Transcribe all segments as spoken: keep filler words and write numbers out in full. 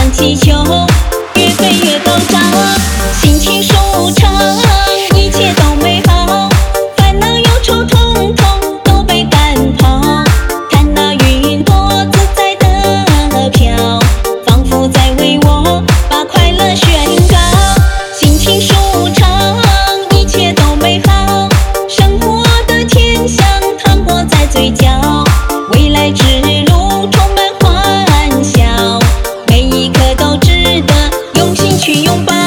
像气球，越飞越高涨，心情舒畅，一切都美好，烦恼忧愁统统都被赶跑。看那云朵自在地飘，仿佛在为我把快乐宣告。心情舒畅，一切都美好，生活的甜香糖果在嘴角，未来之路充满欢笑，每一刻都值得用心去拥抱。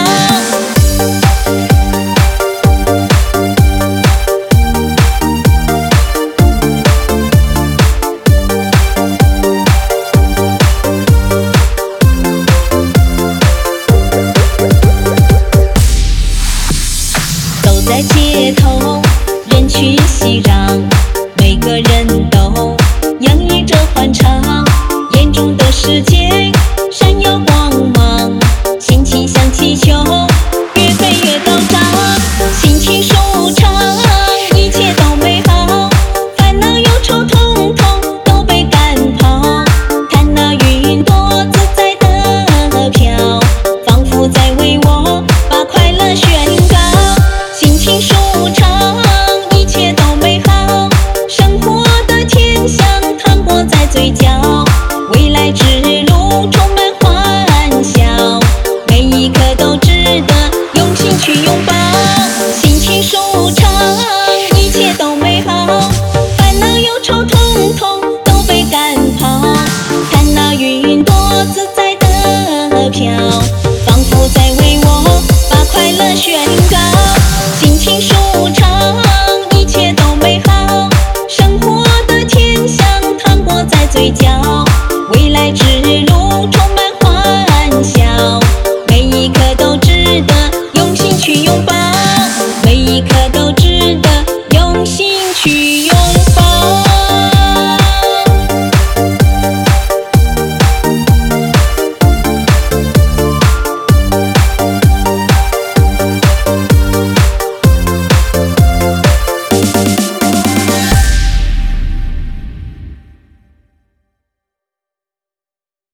走在街头，人群熙攘，每个人都洋溢着欢畅，眼中的世界闪耀光芒，心情像气球，越飞越高涨，心情舒畅，一切都美好，烦恼忧愁统统都被赶跑。看那云朵自在地飘，仿佛在为我把快乐宣告。心情舒畅，一切都美好，生活的甜香糖果在嘴角，未来之路充满欢笑，每一刻都值得用心去拥抱。心情舒畅，一切都美好，烦恼忧愁统统都被赶跑。看那云朵自在